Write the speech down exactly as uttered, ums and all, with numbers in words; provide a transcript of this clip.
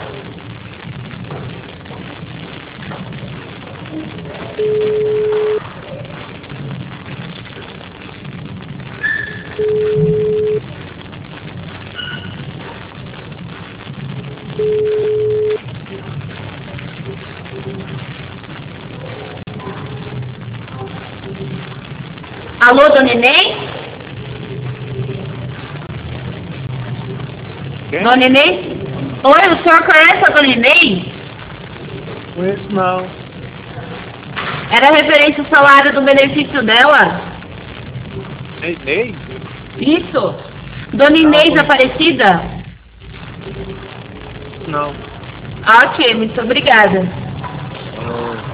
Alô, dona Inês? Quem? Dona Inês? Oi, o senhor conhece a dona Inês? Conheço não. Era referente ao salário do benefício dela? Ei, Ney? Isso. Dona Inês Ah, Aparecida? Não. Ah, ok, muito obrigada. Falou.